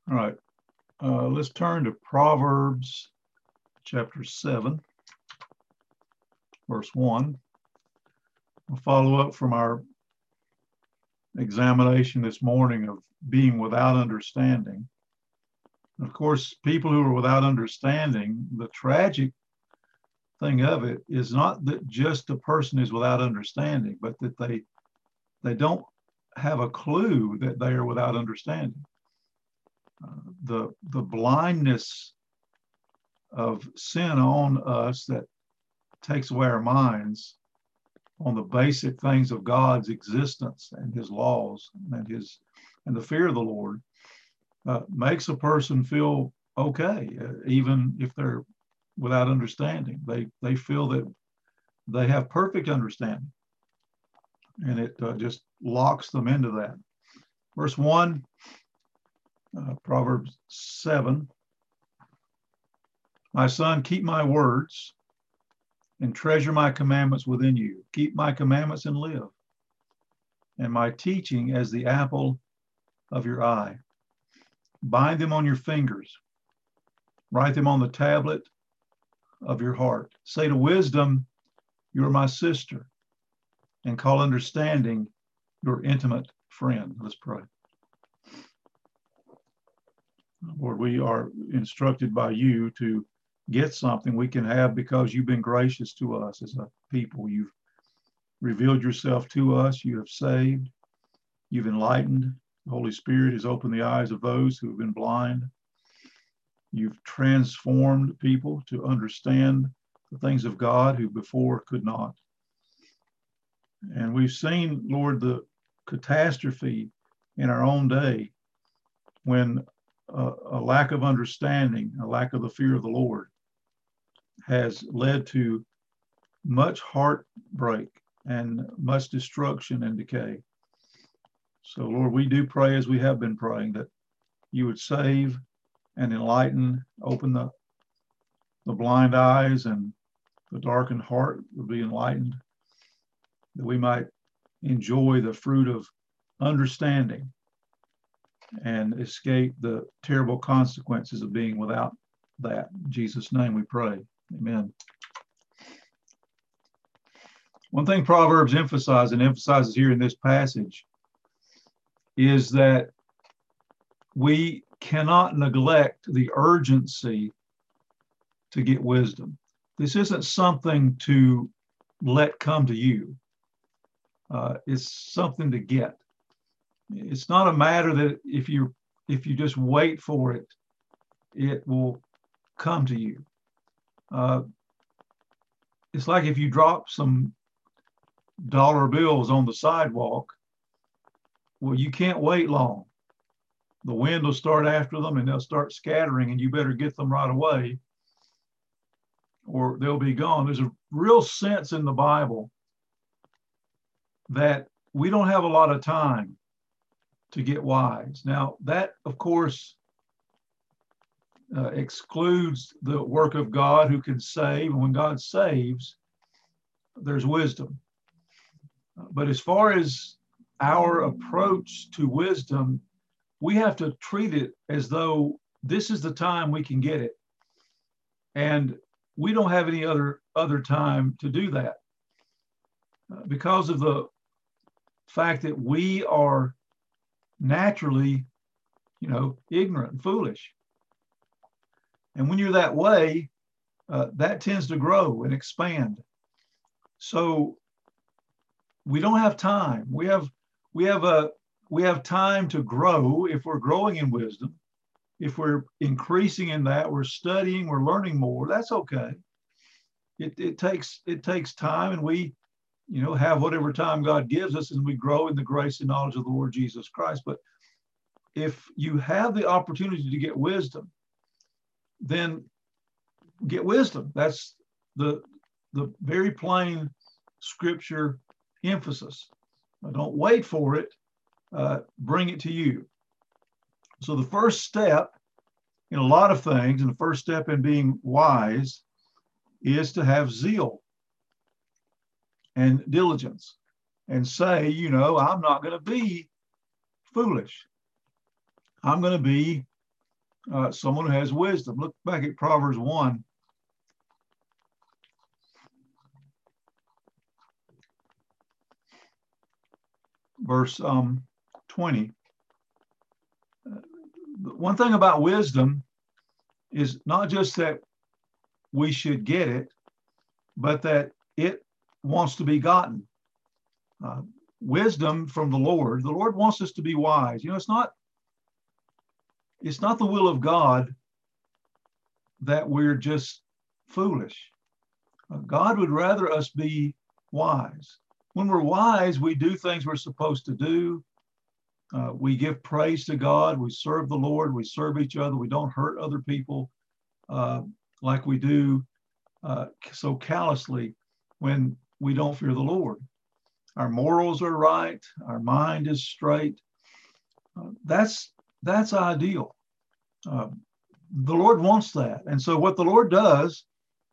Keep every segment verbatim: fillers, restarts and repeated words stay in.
All right, uh, let's turn to Proverbs chapter seven, verse one. We'll follow up from our examination this morning of being without understanding. Of course, people who are without understanding, the tragic thing of it is not that just a person is without understanding, but that they they don't have a clue that they are without understanding. Uh, the the blindness of sin on us that takes away our minds on the basic things of God's existence and his laws and his and the fear of the Lord uh, makes a person feel okay, uh, even if they're without understanding. They they feel that they have perfect understanding, and it uh, just locks them into that. Verse one, uh, Proverbs seven. My son, keep my words and treasure my commandments within you. Keep my commandments and live, and my teaching as the apple of your eye. Bind them on your fingers. Write them on the tablet of your heart. Say to wisdom, you are my sister, and call understanding your intimate friend. Let's pray. Lord, we are instructed by you to get something we can have because you've been gracious to us as a people. You've revealed yourself to us. You have saved. You've enlightened. The Holy Spirit has opened the eyes of those who have been blind. You've transformed people to understand the things of God who before could not. And we've seen, Lord, the catastrophe in our own day when a, a lack of understanding, a lack of the fear of the Lord has led to much heartbreak and much destruction and decay. So, Lord, we do pray as we have been praying that you would save and enlighten, open the, the blind eyes, and the darkened heart would be enlightened, that we might enjoy the fruit of understanding and escape the terrible consequences of being without that. In Jesus' name we pray. Amen. One thing Proverbs emphasizes, and emphasizes here in this passage, is that we cannot neglect the urgency to get wisdom. This isn't something to let come to you. Uh, it's something to get. It's not a matter that if you if you just wait for it, it will come to you. Uh, it's like if you drop some dollar bills on the sidewalk. Well, you can't wait long. The wind will start after them and they'll start scattering, and you better get them right away or they'll be gone. There's a real sense in the Bible that we don't have a lot of time to get wise. Now, that, of course, uh, excludes the work of God who can save. And when God saves, there's wisdom. But as far as our approach to wisdom, we have to treat it as though this is the time we can get it. And we don't have any other, other time to do that. Uh, because of the fact that we are naturally, you know, ignorant and foolish. And when you're that way, uh, that tends to grow and expand. So we don't have time. We have we have a we have time to grow if we're growing in wisdom. If we're increasing in that, we're studying, we're learning more. That's okay. It it takes it takes time, and we, you know, have whatever time God gives us, and we grow in the grace and knowledge of the Lord Jesus Christ. But if you have the opportunity to get wisdom, then get wisdom. That's the the very plain scripture emphasis. Don't wait for it. Uh, bring it to you. So the first step in a lot of things, and the first step in being wise, is to have zeal and diligence and say, you know, I'm not going to be foolish. I'm going to be uh, someone who has wisdom. Look back at Proverbs one. Verse um, twenty. Uh, one thing about wisdom is not just that we should get it, but that it wants to be gotten. Uh, wisdom from the Lord. The Lord wants us to be wise. You know, it's not, it's not the will of God that we're just foolish. Uh, God would rather us be wise. When we're wise, we do things we're supposed to do. Uh, we give praise to God. We serve the Lord. We serve each other. We don't hurt other people uh, like we do uh, so callously when we don't fear the Lord. Our morals are right. Our mind is straight. Uh, that's that's ideal. Uh, the Lord wants that. And so what the Lord does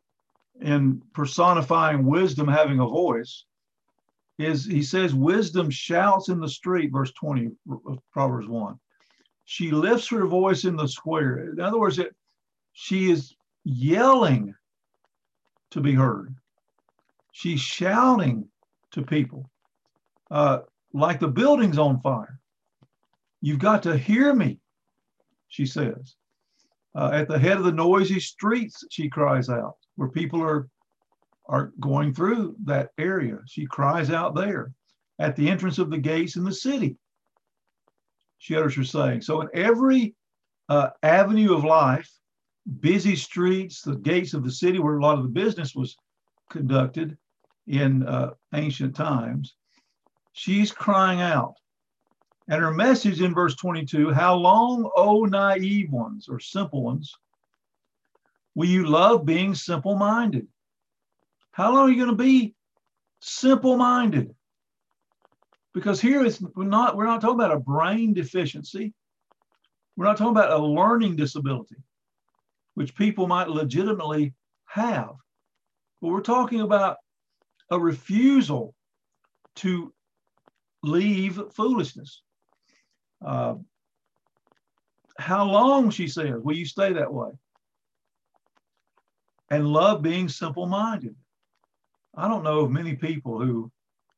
in personifying wisdom having a voice is he says, wisdom shouts in the street, verse twenty of Proverbs one. She lifts her voice in the square. In other words, it, she is yelling to be heard. She's shouting to people uh, like the building's on fire. You've got to hear me, she says. Uh, at the head of the noisy streets, she cries out, where people are are going through that area. She cries out there. At the entrance of the gates in the city, she utters her saying. So in every uh, avenue of life, busy streets, the gates of the city where a lot of the business was conducted in uh, ancient times, she's crying out. And her message in verse twenty-two, how long, O naive ones or simple ones, will you love being simple-minded? How long are you going to be simple-minded? Because here it's we're not, we're not talking about a brain deficiency. We're not talking about a learning disability, which people might legitimately have. But we're talking about a refusal to leave foolishness. Uh, how long, she says, will you stay that way? And love being simple-minded. I don't know of many people who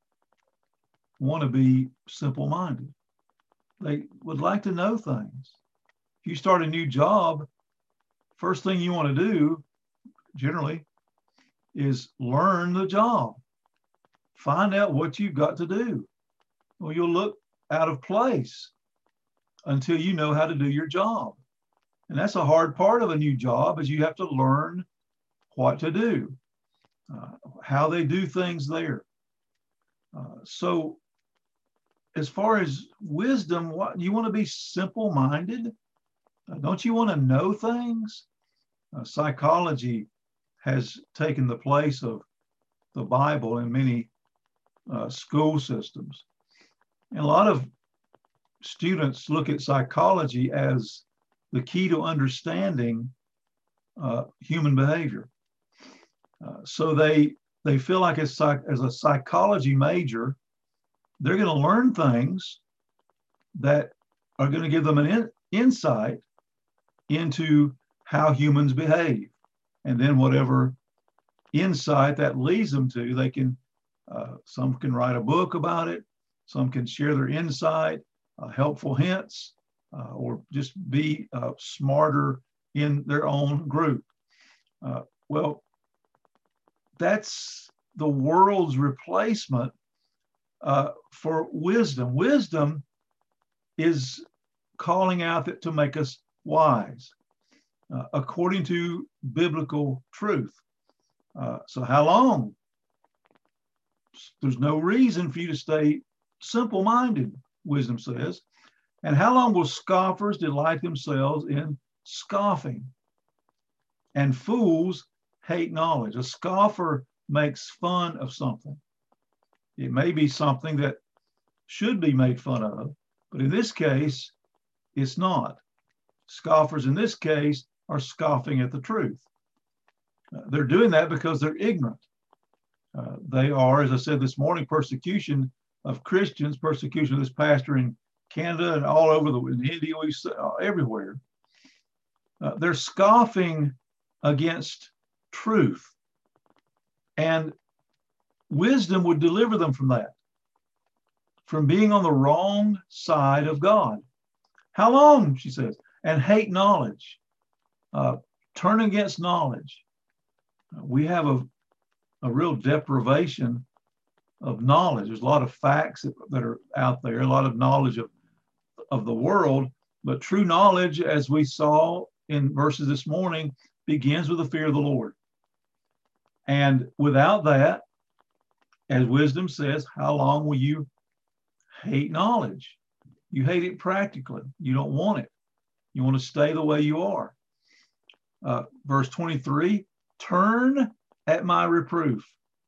want to be simple-minded. They would like to know things. If you start a new job, first thing you want to do, generally, is learn the job. Find out what you've got to do. Well, you'll look out of place until you know how to do your job. And that's a hard part of a new job, is you have to learn what to do. Uh, how they do things there. Uh, so as far as wisdom, what, you want to be simple-minded? Uh, don't you want to know things? Uh, psychology has taken the place of the Bible in many uh, school systems. And a lot of students look at psychology as the key to understanding uh, human behavior. Uh, so they they feel like as, psych, as a psychology major, they're going to learn things that are going to give them an in, insight into how humans behave. And then whatever insight that leads them to, they can, uh, some can write a book about it, some can share their insight, uh, helpful hints, uh, or just be uh, smarter in their own group. Uh, well, that's the world's replacement uh, for wisdom. Wisdom is calling out that to make us wise, uh, according to biblical truth. Uh, so how long? There's no reason for you to stay simple-minded, wisdom says. And how long will scoffers delight themselves in scoffing? And fools hate knowledge. A scoffer makes fun of something. It may be something that should be made fun of, but in this case, it's not. Scoffers in this case are scoffing at the truth. Uh, they're doing that because they're ignorant. Uh, they are, as I said this morning, persecution of Christians, persecution of this pastor in Canada and all over the in India, we uh, everywhere. Uh, they're scoffing against truth. And wisdom would deliver them from that, from being on the wrong side of God. How long, she says, and hate knowledge, uh, turn against knowledge. We have a, a real deprivation of knowledge. There's a lot of facts that, that are out there, a lot of knowledge of, of the world, but true knowledge, as we saw in verses this morning, begins with the fear of the Lord. And without that, as wisdom says, how long will you hate knowledge? You hate it practically. You don't want it. You want to stay the way you are. Uh, verse twenty-three, turn at my reproof.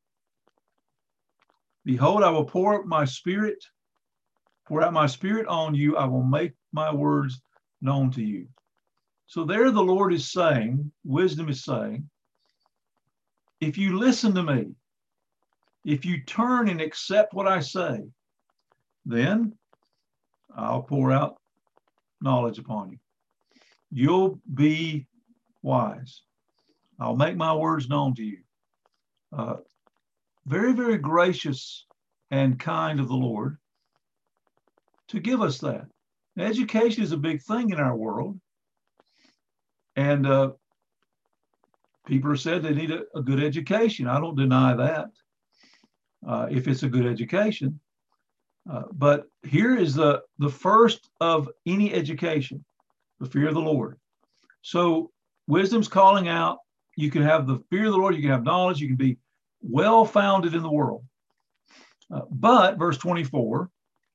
Behold, I will pour out my spirit, pour out my spirit on you. I will make my words known to you. So there the Lord is saying, wisdom is saying, if you listen to me, if you turn and accept what I say, then I'll pour out knowledge upon you. You'll be wise. I'll make my words known to you. Uh, very, very gracious and kind of the Lord to give us that. Now, education is a big thing in our world. And uh, people have said they need a, a good education. I don't deny that, uh, if it's a good education. Uh, but here is the, the first of any education, the fear of the Lord. So wisdom's calling out. You can have the fear of the Lord. You can have knowledge. You can be well-founded in the world. Uh, but, verse twenty-four,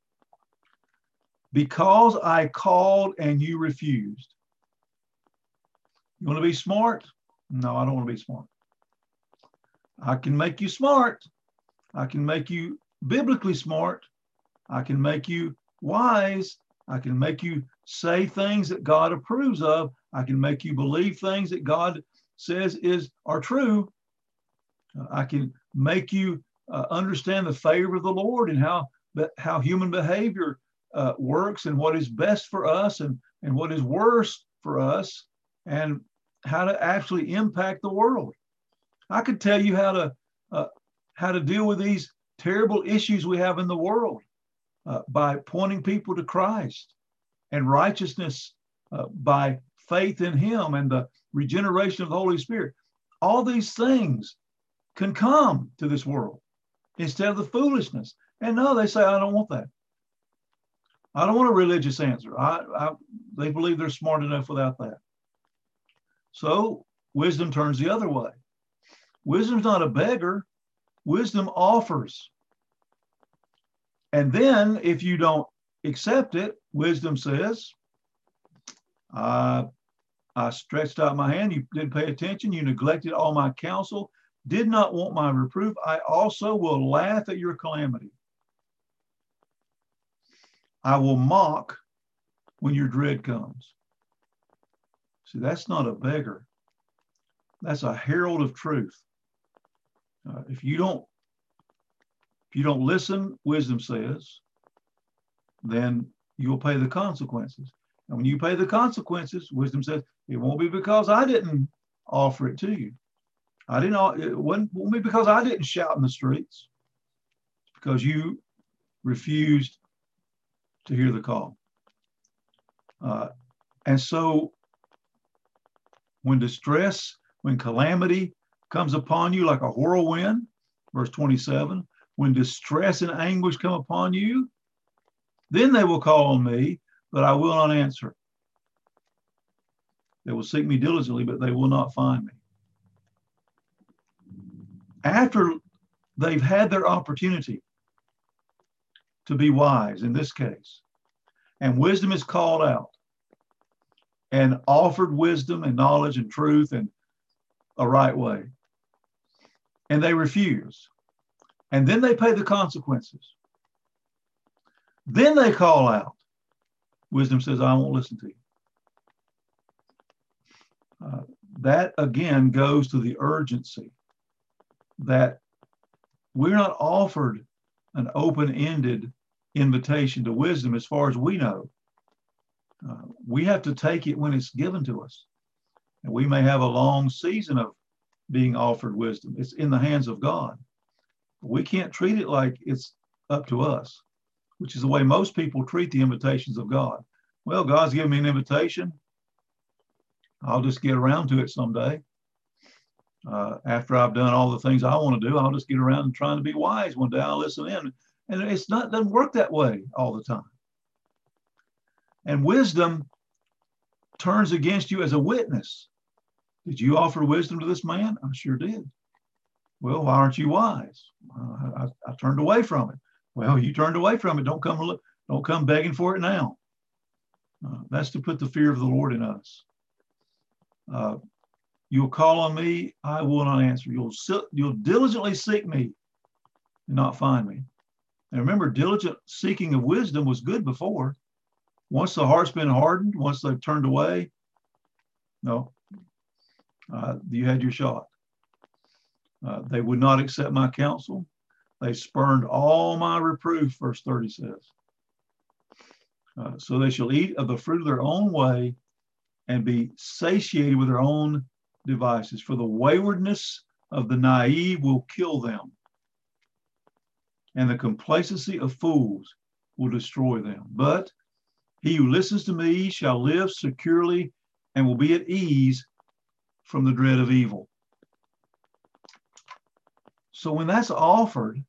because I called and you refused. You want to be smart? No, I don't want to be smart. I can make you smart. I can make you biblically smart. I can make you wise. I can make you say things that God approves of. I can make you believe things that God says is are true. Uh, I can make you uh, understand the favor of the Lord and how, how human behavior uh, works and what is best for us and, and what is worse for us and how to actually impact the world. I could tell you how to uh, how to deal with these terrible issues we have in the world uh, by pointing people to Christ and righteousness uh, by faith in Him and the regeneration of the Holy Spirit. All these things can come to this world instead of the foolishness. And no, they say, I don't want that. I don't want a religious answer. I, I, they believe they're smart enough without that. So wisdom turns the other way. Wisdom's not a beggar. Wisdom offers. And then if you don't accept it, wisdom says, uh, I stretched out my hand. You didn't pay attention. You neglected all my counsel. Did not want my reproof. I also will laugh at your calamity. I will mock when your dread comes. See, that's not a beggar. That's a herald of truth. Uh, if you don't, if you don't listen, wisdom says, then you'll pay the consequences. And when you pay the consequences, wisdom says, it won't be because I didn't offer it to you. I didn't. It won't, won't be because I didn't shout in the streets. It's because you refused to hear the call. Uh, and so, when distress, when calamity comes upon you like a whirlwind, verse twenty-seven, when distress and anguish come upon you, then they will call on me, but I will not answer. They will seek me diligently, but they will not find me. After they've had their opportunity to be wise, in this case, and wisdom is called out, and offered wisdom and knowledge and truth and a right way, and they refuse, and then they pay the consequences. Then they call out. Wisdom says, I won't listen to you. Uh, that again goes to the urgency that we're not offered an open-ended invitation to wisdom as far as we know. Uh, we have to take it when it's given to us. And we may have a long season of being offered wisdom. It's in the hands of God. We can't treat it like it's up to us, which is the way most people treat the invitations of God. Well, God's given me an invitation. I'll just get around to it someday. Uh, after I've done all the things I want to do, I'll just get around and trying to be wise. One day I'll listen in. And it's not, doesn't work that way all the time. And wisdom turns against you as a witness. Did you offer wisdom to this man? I sure did. Well, why aren't you wise? Uh, I, I turned away from it. Well, you turned away from it. Don't come look, don't come begging for it now. Uh, that's to put the fear of the Lord in us. Uh, you'll call on me, I will not answer. You'll you'll diligently seek me and not find me. And remember, diligent seeking of wisdom was good before. Once the heart's been hardened, once they've turned away, no, uh, you had your shot. Uh, they would not accept my counsel. They spurned all my reproof, verse thirty says. Uh, so they shall eat of the fruit of their own way and be satiated with their own devices. For the waywardness of the naive will kill them, and the complacency of fools will destroy them. But he who listens to me shall live securely and will be at ease from the dread of evil. So when that's offered,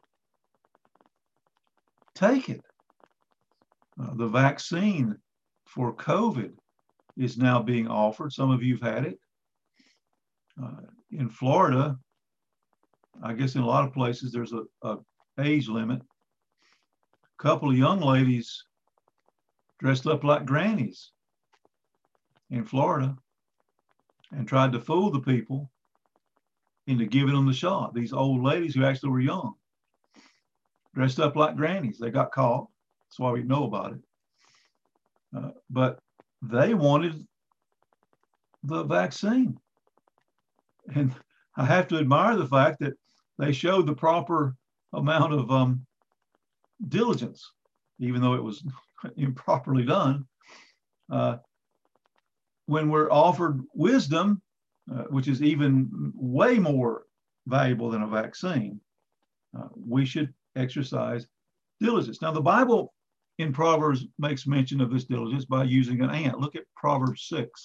take it. Uh, the vaccine for COVID is now being offered. Some of you have had it. Uh, in Florida, I guess in a lot of places, there's a, a age limit. A couple of young ladies dressed up like grannies in Florida and tried to fool the people into giving them the shot. These old ladies who actually were young, dressed up like grannies. They got caught. That's why we know about it. Uh, but they wanted the vaccine. And I have to admire the fact that they showed the proper amount of um, diligence, even though it was improperly done. Uh, when we're offered wisdom, uh, which is even way more valuable than a vaccine, uh, we should exercise diligence. Now, the Bible in Proverbs makes mention of this diligence by using an ant. Look at Proverbs six.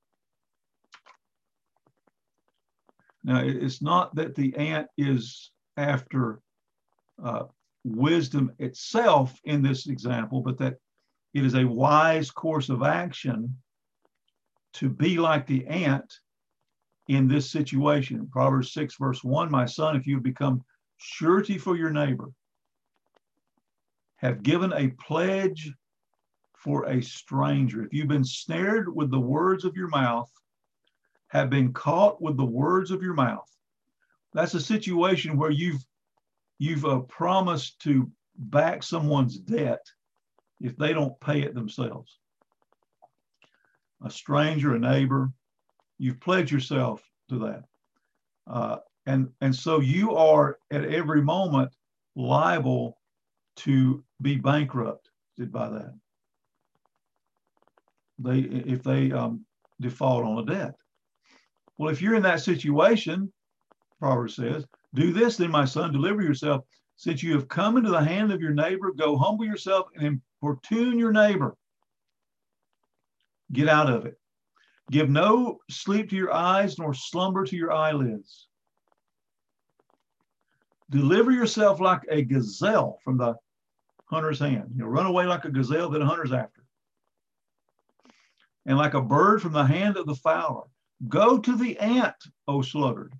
Now, it's not that the ant is after uh, wisdom itself in this example, but that it is a wise course of action to be like the ant in this situation. Proverbs six, verse one, my son, if you have become surety for your neighbor, have given a pledge for a stranger. If you've been snared with the words of your mouth, have been caught with the words of your mouth, that's a situation where you've you've uh, promised to back someone's debt if they don't pay it themselves. A stranger, a neighbor, you've pledged yourself to that. Uh, and, and so you are at every moment liable to be bankrupted by that. They, if they um, default on a debt. Well, if you're in that situation, Proverbs says, do this then, my son, deliver yourself. Since you have come into the hand of your neighbor, go humble yourself and importune your neighbor. Get out of it. Give no sleep to your eyes, nor slumber to your eyelids. Deliver yourself like a gazelle from the hunter's hand. You know, run away like a gazelle that a hunter's after. And like a bird from the hand of the fowler. Go to the ant, O sluggard.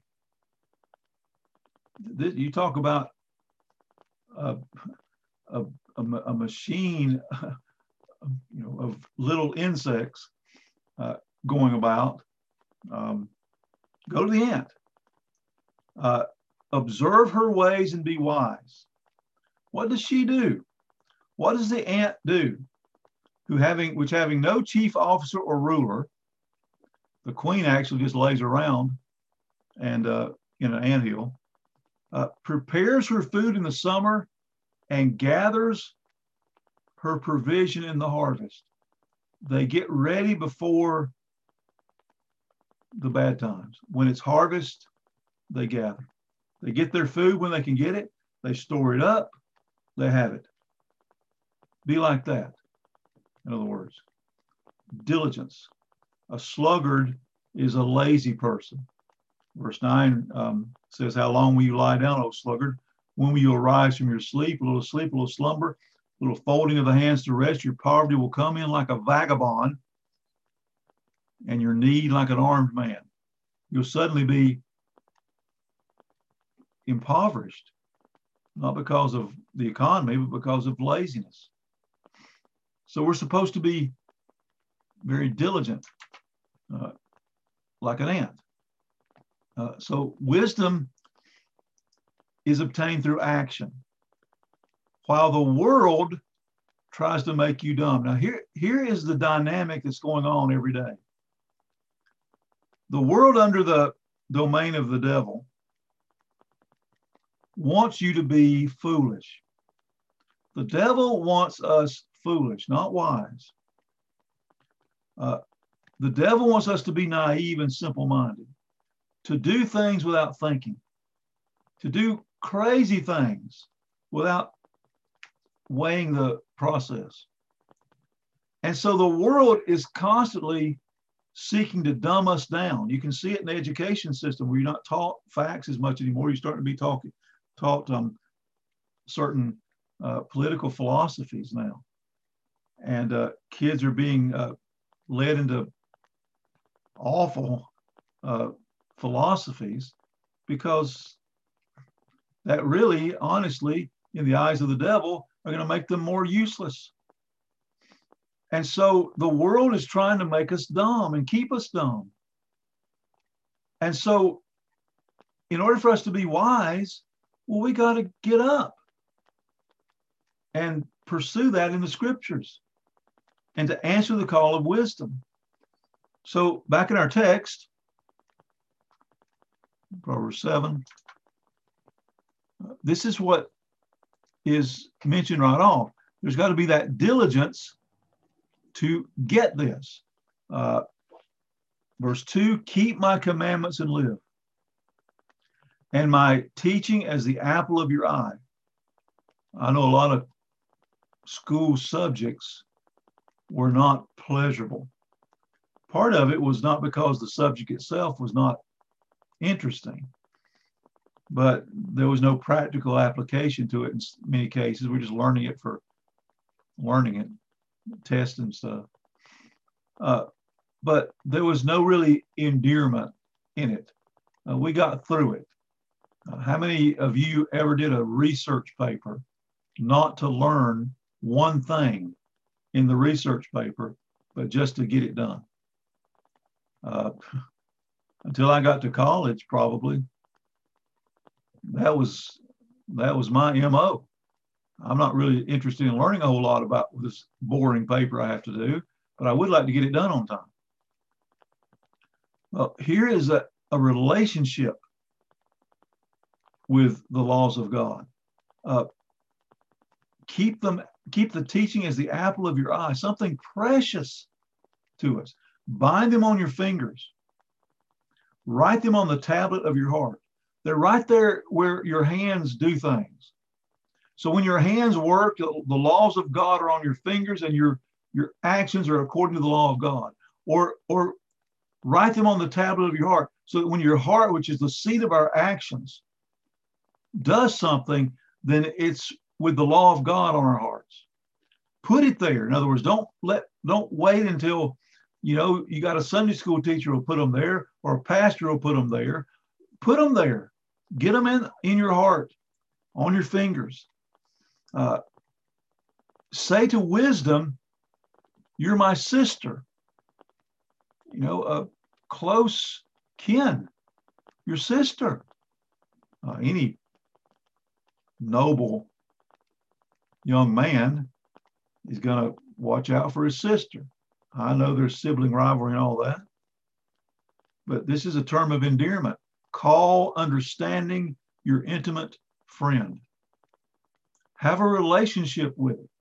This, you talk about a, a, a, a machine, you know, of little insects uh, going about. Um, go to the ant. Uh, observe her ways and be wise. What does she do? What does the ant do? Who having, which having no chief officer or ruler, the queen actually just lays around and uh, in an anthill, uh, prepares her food in the summer and gathers her provision in the harvest. They get ready before the bad times. When it's harvest, they gather. They get their food when they can get it. They store it up. They have it. Be like that. In other words, diligence. A sluggard is a lazy person. Verse nine um, says, how long will you lie down, O sluggard? When will you arise from your sleep? A little sleep, a little slumber, a little folding of the hands to rest. Your poverty will come in like a vagabond, and your need like an armed man. You'll suddenly be impoverished, not because of the economy, but because of laziness. So we're supposed to be very diligent, uh, like an ant. Uh, so wisdom is obtained through action, while the world tries to make you dumb. Now here, here is the dynamic that's going on every day. The world under the domain of the devil wants you to be foolish. The devil wants us foolish, not wise. Uh, the devil wants us to be naive and simple-minded, to do things without thinking, to do crazy things without weighing the process. And so the world is constantly seeking to dumb us down. You can see it in the education system where you're not taught facts as much anymore. You're starting to be taught, taught um, certain uh, political philosophies now. And uh, kids are being uh, led into awful uh, philosophies because that really, honestly, in the eyes of the devil, are going to make them more useless. And so the world is trying to make us dumb and keep us dumb. And so in order for us to be wise, well, we got to get up and pursue that in the scriptures and to answer the call of wisdom. So back in our text, Proverbs seven, this is what is mentioned right off. There's got to be that diligence to get this. Uh, verse two, keep my commandments and live, and my teaching as the apple of your eye. I know a lot of school subjects were not pleasurable. Part of it was not because the subject itself was not interesting, but there was no practical application to it in many cases. We're just learning it for learning it, tests and stuff. Uh, but there was no really endearment in it. Uh, we got through it. Uh, how many of you ever did a research paper not to learn one thing in the research paper, but just to get it done? Uh, until I got to college, probably, that was that was my M O. I'm not really interested in learning a whole lot about this boring paper I have to do, but I would like to get it done on time. Well, here is a, a relationship with the laws of God. Uh, keep them, keep the teaching as the apple of your eye, something precious to us. Bind them on your fingers. Write them on the tablet of your heart. They're right there where your hands do things. So when your hands work, the laws of God are on your fingers and your, your actions are according to the law of God. Or, or write them on the tablet of your heart so that when your heart, which is the seat of our actions, does something, then it's with the law of God on our hearts. Put it there. In other words, don't let, don't wait until, you know, you got a Sunday school teacher who'll put them there or a pastor will put them there. Put them there. Get them in, in your heart, on your fingers. Uh, say to wisdom, you're my sister. You know, a close kin, your sister. Uh, any noble young man is going to watch out for his sister. I know there's sibling rivalry and all that, but this is a term of endearment. Call understanding your intimate friend. Have a relationship with it.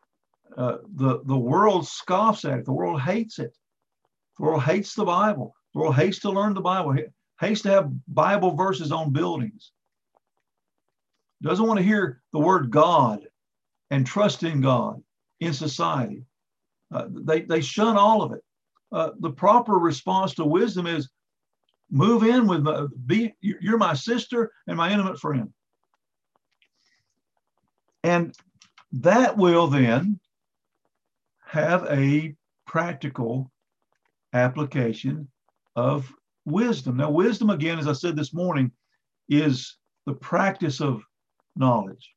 Uh, the, the world scoffs at it. The world hates it. The world hates the Bible. The world hates to learn the Bible, hates to have Bible verses on buildings, doesn't want to hear the word God and trust in God in society. Uh, they, they shun all of it. Uh, the proper response to wisdom is move in with my, be, you're my sister and my intimate friend. And that will then have a practical application of wisdom. Now, wisdom, again, as I said this morning, is the practice of knowledge.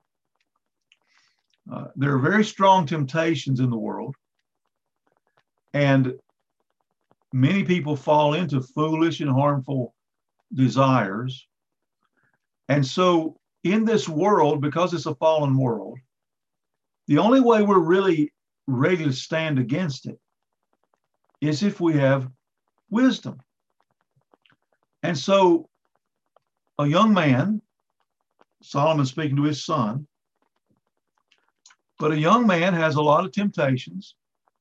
Uh, there are very strong temptations in the world, and many people fall into foolish and harmful desires. And so in this world, because it's a fallen world, the only way we're really ready to stand against it is if we have wisdom. And so a young man, Solomon speaking to his son, but a young man has a lot of temptations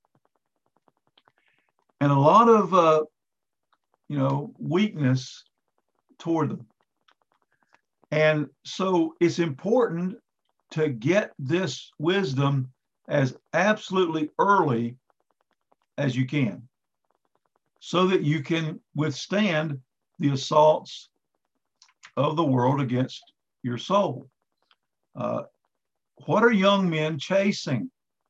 and a lot of, uh, you know, weakness toward them. And so it's important to get this wisdom as absolutely early as you can, so that you can withstand the assaults of the world against your soul. Uh, what are young men chasing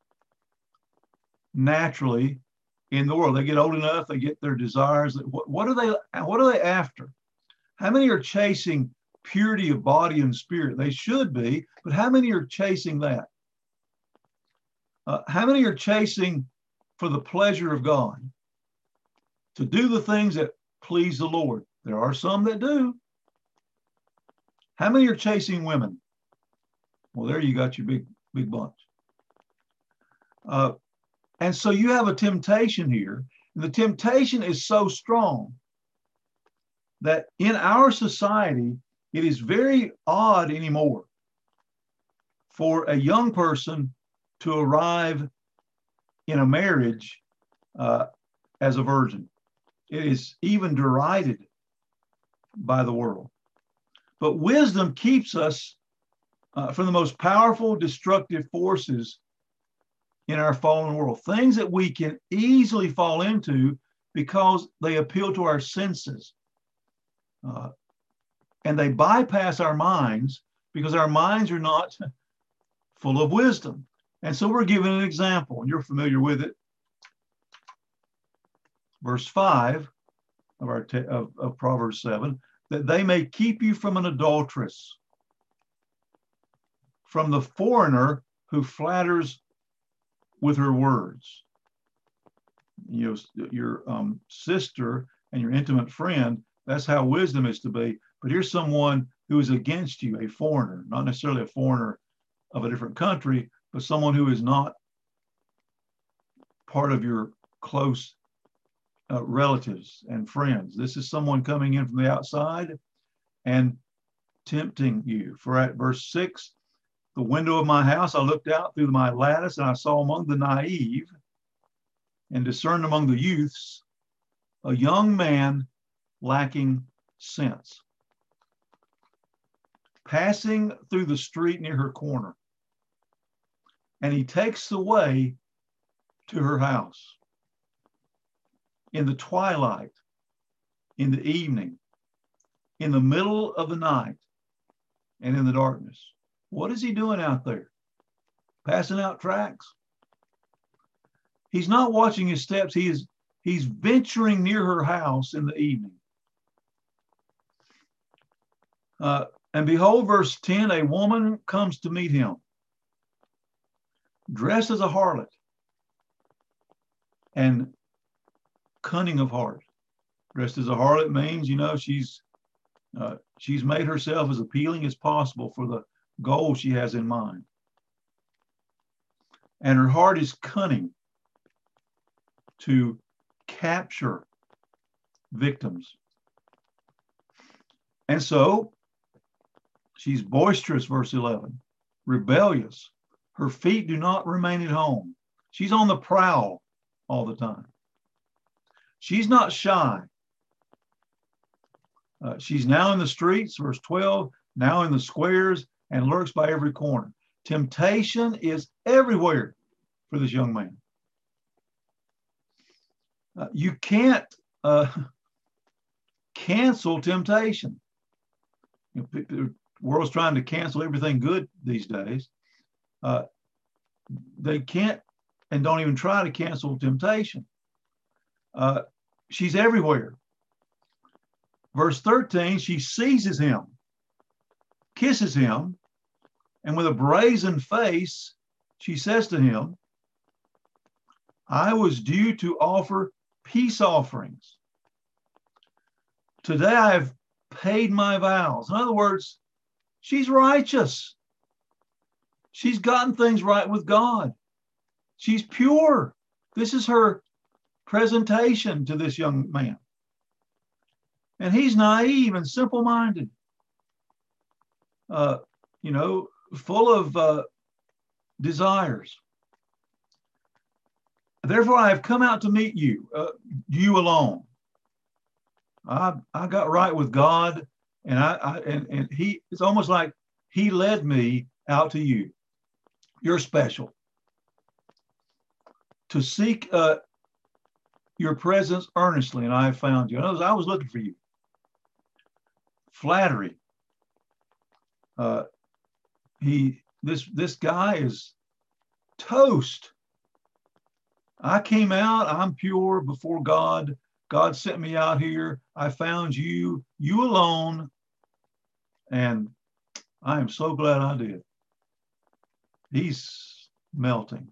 naturally in the world? They get old enough, they get their desires. What, what are they? What are they after? How many are chasing purity of body and spirit? They should be, but how many are chasing that? Uh, how many are chasing for the pleasure of God, to do the things that please the Lord? There are some that do. How many are chasing women? Well, there you got your big, big bunch. Uh, and so you have a temptation here. And the temptation is so strong that in our society, it is very odd anymore for a young person to arrive in a marriage uh, as a virgin. It is even derided by the world. But wisdom keeps us uh, from the most powerful destructive forces in our fallen world, things that we can easily fall into because they appeal to our senses. Uh, and they bypass our minds because our minds are not full of wisdom. And so we're given an example, and you're familiar with it. Verse five of, our te- of, of Proverbs seven, that they may keep you from an adulteress, from the foreigner who flatters with her words. You know, your um, sister and your intimate friend, that's how wisdom is to be. But here's someone who is against you, a foreigner, not necessarily a foreigner of a different country, but someone who is not part of your close uh, relatives and friends. This is someone coming in from the outside and tempting you. For at verse six, the window of my house, I looked out through my lattice, and I saw among the naive and discerned among the youths a young man lacking sense, passing through the street near her corner. And he takes the way to her house in the twilight, in the evening, in the middle of the night, and in the darkness. What is he doing out there? Passing out tracts? He's not watching his steps. He is, he's venturing near her house in the evening. Uh, and behold, verse ten, a woman comes to meet him, dressed as a harlot and cunning of heart. Dressed as a harlot means, you know, she's uh, she's made herself as appealing as possible for the goal she has in mind. And her heart is cunning to capture victims. And so she's boisterous, verse eleven, rebellious. Her feet do not remain at home. She's on the prowl all the time. She's not shy. Uh, she's now in the streets, verse twelve, now in the squares, and lurks by every corner. Temptation is everywhere for this young man. Uh, you can't uh, cancel temptation. You know, the world's trying to cancel everything good these days. Uh, they can't and don't even try to cancel temptation. Uh, she's everywhere. Verse thirteen, she seizes him, kisses him, and with a brazen face, she says to him, I was due to offer peace offerings. Today I've paid my vows. In other words, she's righteous. She's gotten things right with God. She's pure. This is her presentation to this young man. And he's naive and simple-minded, uh, you know, full of uh, desires. Therefore, I have come out to meet you, uh, you alone. I, I got right with God, and I, I and, and he, it's almost like he led me out to you. You're special. To seek uh, your presence earnestly, and I have found you. In other words, I was looking for you. Flattery. Uh, he, this, this guy is toast. I came out, I'm pure before God. God sent me out here. I found you, you alone. And I am so glad I did. He's melting.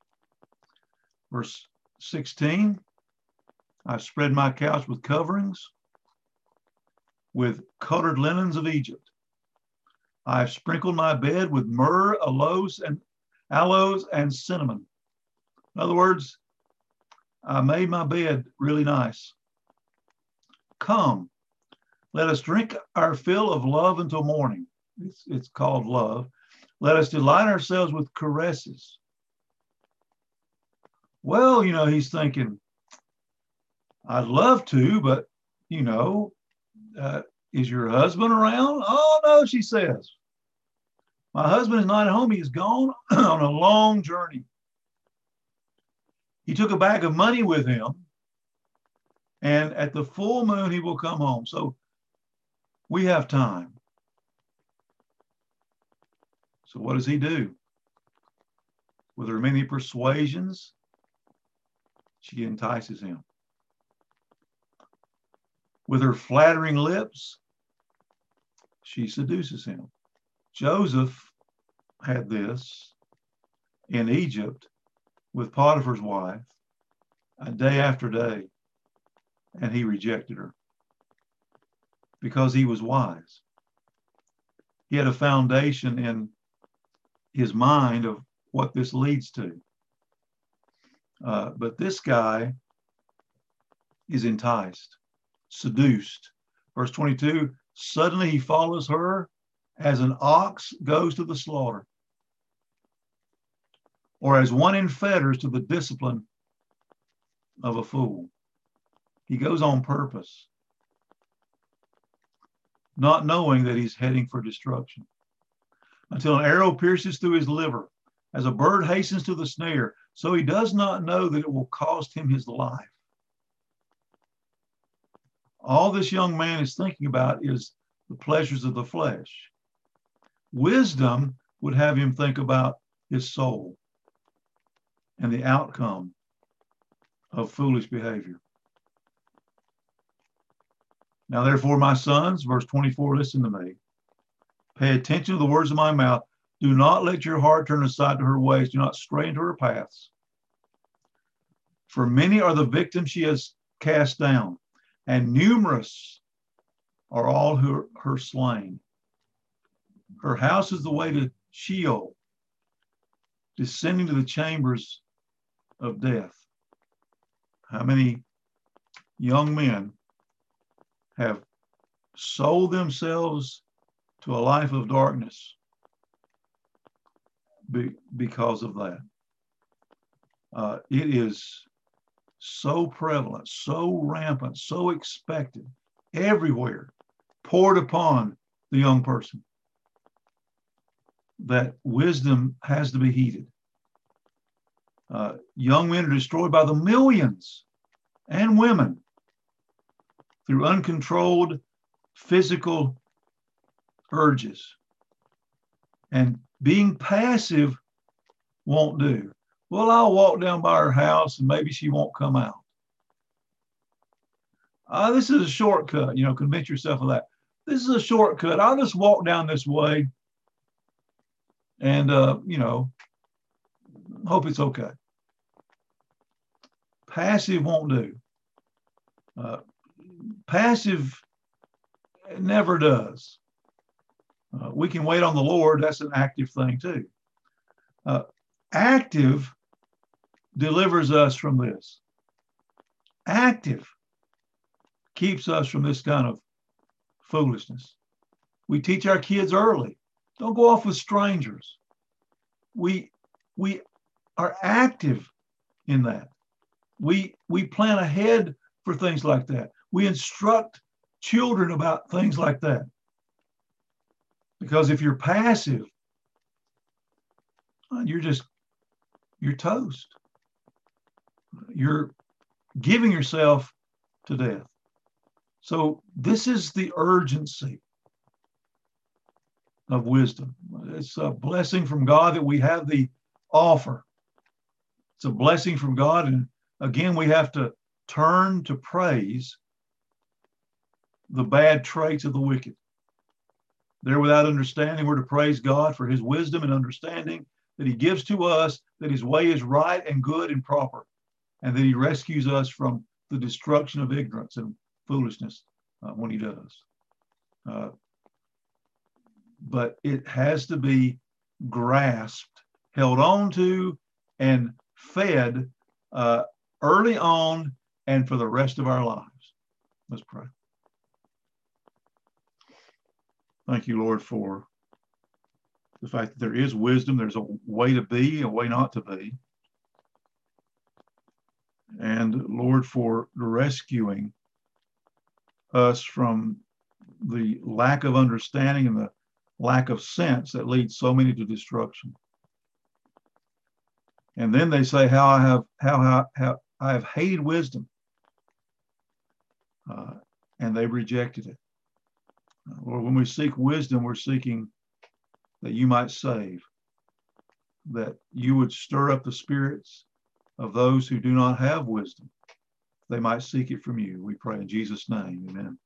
Verse sixteen, I've spread my couch with coverings, with colored linens of Egypt. I've sprinkled my bed with myrrh, aloes, and aloes and cinnamon. In other words, I made my bed really nice. Come, let us drink our fill of love until morning. It's, it's called love. Let us delight ourselves with caresses. Well, you know, he's thinking, I'd love to, but, you know, uh, is your husband around? Oh, no, she says. My husband is not at home. He's gone on a long journey. He took a bag of money with him, and at the full moon, he will come home. So we have time. So what does he do? With her many persuasions, she entices him. With her flattering lips, she seduces him. Joseph had this in Egypt with Potiphar's wife, a day after day, and he rejected her because he was wise. He had a foundation in his mind of what this leads to. Uh, but this guy is enticed, seduced. Verse twenty-two, suddenly he follows her as an ox goes to the slaughter, or as one in fetters to the discipline of a fool. He goes on purpose, not knowing that he's heading for destruction, until an arrow pierces through his liver, as a bird hastens to the snare, so he does not know that it will cost him his life. All this young man is thinking about is the pleasures of the flesh. Wisdom would have him think about his soul and the outcome of foolish behavior. Now, therefore, my sons, verse twenty-four, listen to me. Pay attention to the words of my mouth. Do not let your heart turn aside to her ways. Do not stray into her paths. For many are the victims she has cast down, and numerous are all who are her slain. Her house is the way to Sheol, descending to the chambers of death. How many young men have sold themselves to a life of darkness be, because of that? Uh, it is so prevalent, so rampant, so expected everywhere poured upon the young person, that wisdom has to be heeded. Uh, young men are destroyed by the millions, and women, through uncontrolled physical urges. And being passive won't do. Well, I'll walk down by her house and maybe she won't come out. Uh, this is a shortcut, you know, convince yourself of that. This is a shortcut. I'll just walk down this way and, uh, you know, hope it's okay. Passive won't do. Uh, passive never does. Uh, we can wait on the Lord. That's an active thing too. Uh, active delivers us from this. Active keeps us from this kind of foolishness. We teach our kids early. Don't go off with strangers. We, we are active in that. We, we plan ahead for things like that. We instruct children about things like that. Because if you're passive, you're just, you're toast. You're giving yourself to death. So this is the urgency of wisdom. It's a blessing from God that we have the offer. It's a blessing from God. And again, we have to turn to praise the bad traits of the wicked. They're without understanding. We're to praise God for his wisdom and understanding that he gives to us, that his way is right and good and proper, and that he rescues us from the destruction of ignorance and foolishness uh, when he does. Uh, but it has to be grasped, held on to, and fed uh, early on and for the rest of our lives. Let's pray. Thank you, Lord, for the fact that there is wisdom. There's a way to be, a way not to be. And Lord, for rescuing us from the lack of understanding and the lack of sense that leads so many to destruction. And then they say, how I have, how, how, how I have hated wisdom. Uh, and they rejected it. Lord, when we seek wisdom, we're seeking that you might save, that you would stir up the spirits of those who do not have wisdom. They might seek it from you. We pray in Jesus' name. Amen.